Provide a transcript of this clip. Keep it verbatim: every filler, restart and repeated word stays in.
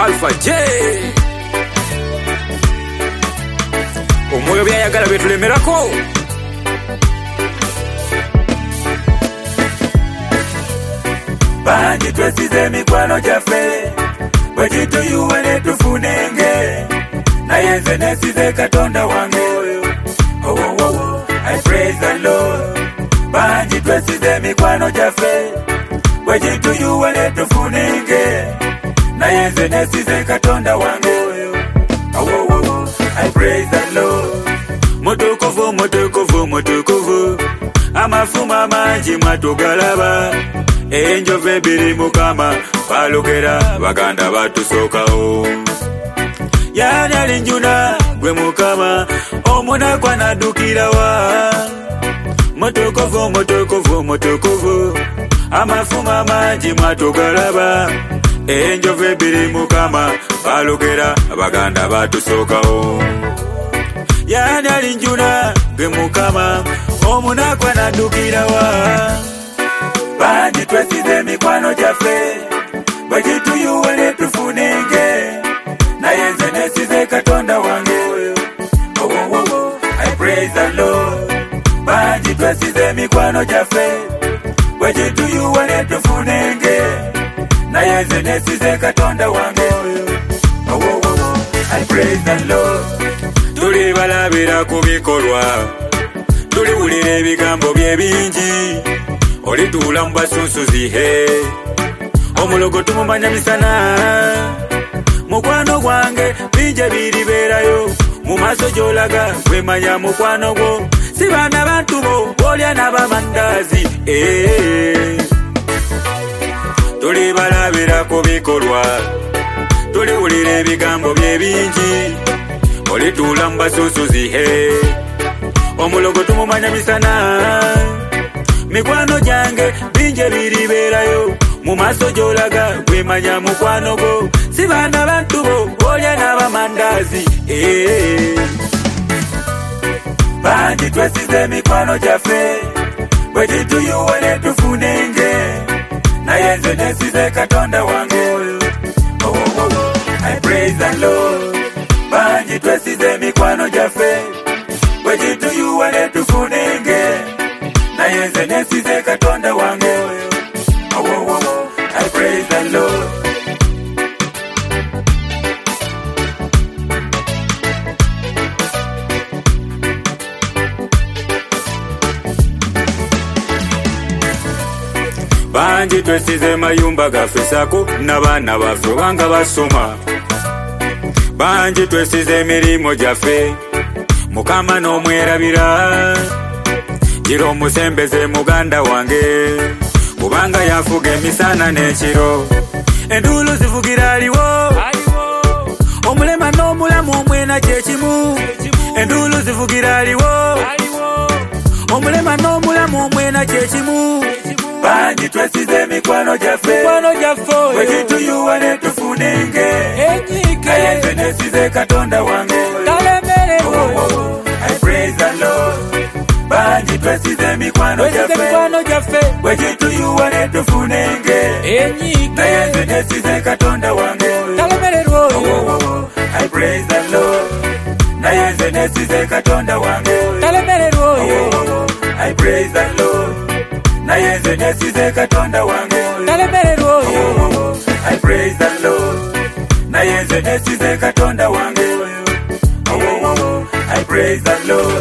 Alpha J omwoyo byayagala betulemerako banji twesize mikwano jaffe bwe gituyuwe ne tufunenge naye nze nesize katonda wange oh, oh, oh, I praise the Lord banji twesize mikwano jaffe bwe gituyuwe ne tufunenge naye nze nesize katonda wange oh, oh, oh, I praise the Lord mutukuvu mutukuvu mutukuvu amafuma mangi mwatugalaba enjovu ebiri mukama balugera baganda batusookawo yani alinjuna gwe mukama omunagwa nadukirawa mutukuvu mutukuvu mutukuvu amafuma mangi mwatugalaba enjovu ebiri mukama balugera baganda batusookawo yani alinjuna gwe mukama omunagwa nadukirawa banji twesize mikwano jaffe bwe gituyuwe ne tufunenge naye nze nesize katonda wange oh, oh, oh, oh, I praise the Lord banji twesize mikwano jaffe bwe gituyuwe ne tufunenge naye nze nesize katonda wange oh, oh, oh, oh, I praise the Lord tuli balabira ku bikolwa tuliwulira ebigambo bye bingi olituula mu basunsuzi he omulogo tumumanya misana mukwano gwange binje biribeerayo mu maaso gy'olaga gwemanya mukwano gwo si baana bantu bo boolya n'abamandaazi ee tuli balabira ku bikolwa tuliwulira ebigambo bye bingi olituula mu basunsuzi he omulogo tumumanya misana mikwano jange binje biribeerayo mu maaso gy'olaga gwemanya mukwano gwo si baana bantu bo boolya n'abamandaazi ee banji twesize mikwano jaffe bwe gituyuwe ne tufunenge naye nze nesize katonda wange oh, oh, oh, I praise the Lord banji twesize mikwano jaffe bwe gituyuwe ne tufunenge naye nze nesize katonda wange oh, oh, oh, I praise the Lord banji twesize mayumba gaffe sako n'abaana baffe obanga basoma banji twesize emirimu gyaffe mukama n'omwerabira gira omusembeze muganda wange kubanga yafuga emisana n'ekiro enduulu zivugira aliwo omulema n'omulamu omwena kyekimu enduulu zivugira aliwo omulema n'omulamu omwena kyekimu banji twesize mikwano jaffe bwe gituyuwa ne tufunenge naye nze nesize katonda wange oh, oh, oh, I praise the Lord banji twesize mikwano jaffe bwe gituyuwa ne tufunenge naye nze nesize katonda wange oh, oh, oh, I praise the Lord naye nze nesize katonda wange oh, oh, oh, I praise the Lord naye nze nesize katonda wange oh, oh, oh, I praise the Lord naye nze nesize katonda wange oh, oh, oh, I praise the Lord